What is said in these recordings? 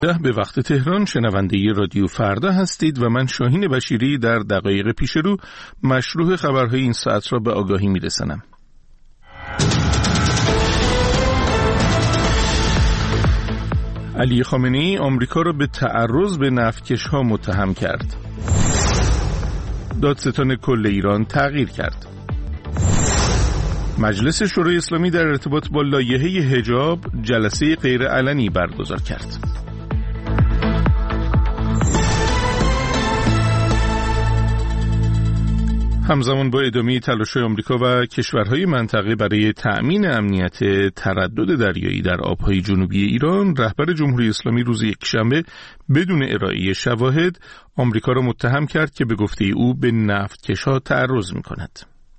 به وقت تهران شنونده رادیو فردا هستید و من شاهین بشیری در دقایق پیش رو مشروع خبرهای این ساعت را به آگاهی میرسانم. علی خامنه‌ای آمریکا را به تعرض به نفتکش‌ها متهم کرد. دادستان کل ایران تغییر کرد. مجلس شورای اسلامی در ارتباط با لایحه حجاب جلسه غیرعلنی برگزار کرد. همزمان با ادامه تلاش‌های آمریکا و کشورهای منطقه برای تأمین امنیت تردد دریایی در آبهای جنوبی ایران، رهبر جمهوری اسلامی روز یکشنبه بدون ارائه شواهد آمریکا را متهم کرد که به گفته او به نفتکش‌ها تعرض می‌کند.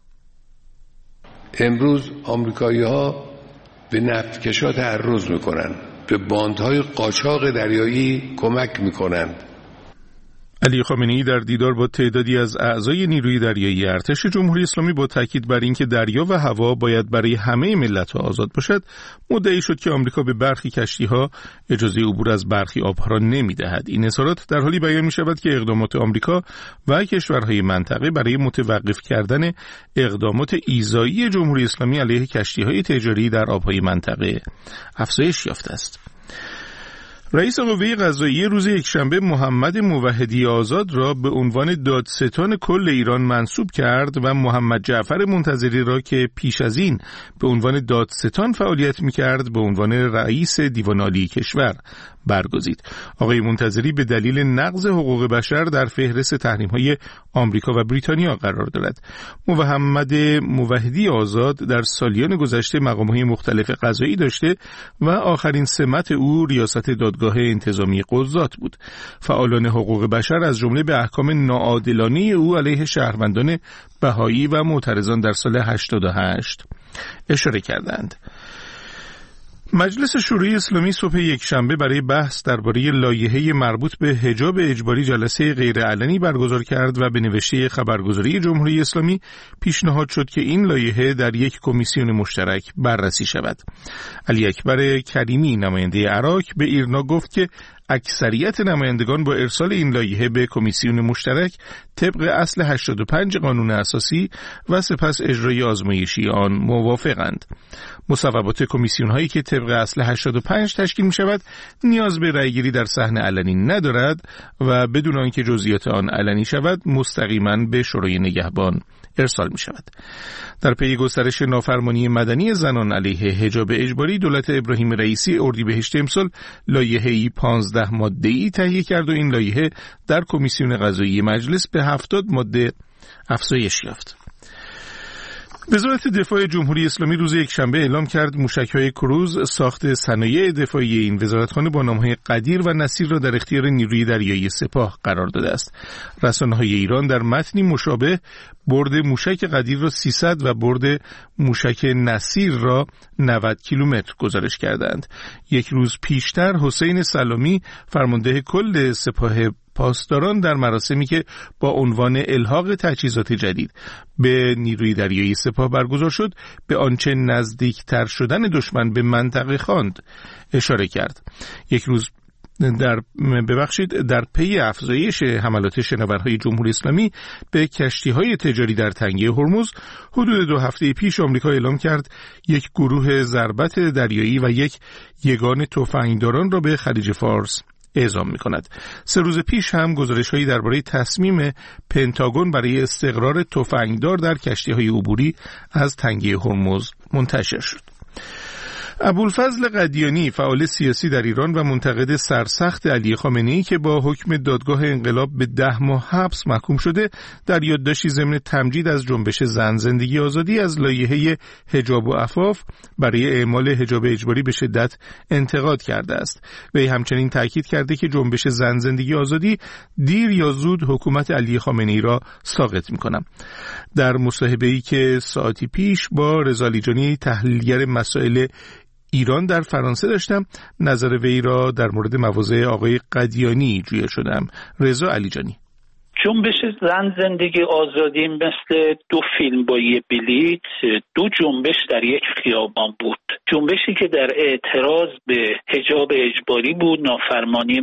امروز آمریکایی‌ها به نفتکش‌ها تعرض می‌کنند، به باندهای قاچاق دریایی کمک می‌کنند. علی خامنه‌ای در دیدار با تعدادی از اعضای نیروی دریایی ارتش جمهوری اسلامی با تاکید بر اینکه دریا و هوا باید برای همه ملت‌ها آزاد باشد، مدعی شد که آمریکا به برخی کشتی‌ها اجازه عبور از برخی آب‌ها را نمی‌دهد. این اظهارات در حالی بیان می‌شود که اقدامات آمریکا و کشورهای منطقه برای متوقف کردن اقدامات ایذایی جمهوری اسلامی علیه کشتی‌های تجاری در آب‌های منطقه افزایش یافته است. رئیس قوه قضاییه روز یکشنبه محمد موحدی آزاد را به عنوان دادستان کل ایران منصوب کرد و محمد جعفر منتظری را که پیش از این به عنوان دادستان فعالیت می‌کرد به عنوان رئیس دیوان عالی کشور برگزید. آقای منتظری به دلیل نقض حقوق بشر در فهرست تحریم‌های آمریکا و بریتانیا قرار دارد. محمد موحدی آزاد در سالیان گذشته مقام‌های مختلف قضایی داشته و آخرین سمت او ریاست دادگاه انتظامی قضات بود. فعالان حقوق بشر از جمله به احکام ناعادلانه او علیه شهروندان بهایی و معترضان در سال 88 اشاره کردند. مجلس شورای اسلامی صبح یکشنبه برای بحث درباره لایحه مربوط به حجاب اجباری جلسه غیرعلنی برگزار کرد و به نوشته خبرگزاری جمهوری اسلامی پیشنهاد شد که این لایحه در یک کمیسیون مشترک بررسی شود. علی اکبر کریمی نماینده عراق به ایرنا گفت که اکثریت نمایندگان با ارسال این لایحه به کمیسیون مشترک طبق اصل 85 قانون اساسی و سپس اجرای آزمایشی آن موافقند. مصوبات کمیسیون هایی که طبق اصل 85 تشکیل می شود نیاز به رأیگیری در صحن علنی ندارد و بدون آنکه جزئیات آن علنی شود مستقیما به شورای نگهبان ارسال می شود. در پی گسترش نافرمانی مدنی زنان علیه حجاب اجباری، دولت ابراهیم رئیسی اردیبهشت امسال لایحه‌ای 15 ماده‌ای تهیه کرد و این لایحه در کمیسیون قضایی مجلس به 70 ماده افزایش یافت. وزارت دفاع جمهوری اسلامی روز یکشنبه اعلام کرد موشک‌های کروز ساخت صنایع دفاعی این وزارتخانه با نام‌های قدیر و نصیر را در اختیار نیروی دریایی سپاه قرار داده است. رسانه‌های ایران در متنی مشابه برد موشک قدیر را 300 و برد موشک نصیر را 90 کیلومتر گزارش کردند. یک روز پیشتر حسین سلامی فرمانده کل سپاه پاسداران در مراسمی که با عنوان الحاق تجهیزات جدید به نیروی دریایی سپاه برگزار شد به آنچه نزدیکتر شدن دشمن به منطقه خواند اشاره کرد. یک روز در پی افزایش حملات شناورهای جمهوری اسلامی به کشتی‌های تجاری در تنگه هرمز، حدود 2 هفته پیش آمریکا اعلام کرد یک گروه ضربت دریایی و یک یگان تفنگداران را به خلیج فارس اعزام می‌کند. 3 روز پیش هم گزارش‌هایی درباره تصمیم پنتاگون برای استقرار تفنگدار در کشتی‌های عبوری از تنگه هرمز منتشر شد. ابوالفضل قدیانی فعال سیاسی در ایران و منتقد سرسخت علی خامنه‌ای که با حکم دادگاه انقلاب به 10 ماه حبس محکوم شده، در یادداشتی ضمن تمجید از جنبش زن زندگی آزادی از لایحه حجاب و عفاف برای اعمال حجاب اجباری به شدت انتقاد کرده است. وی همچنین تاکید کرده که جنبش زن زندگی آزادی دیر یا زود حکومت علی خامنه‌ای را ساقط می‌کند. در مصاحبه‌ای که ساعتی پیش با رضا لیجانی تحلیلگر مسائل ایران در فرانسه داشتم، نظر وی را در مورد مواضع آقای قدیانی جویا شدم. رضا علیجانی: جنبش زن زندگی آزادی مثل دو فیلم با یه بلیت، دو جنبش در یک خیابان بود. جنبشی که در اعتراض به حجاب اجباری بود، نافرمانی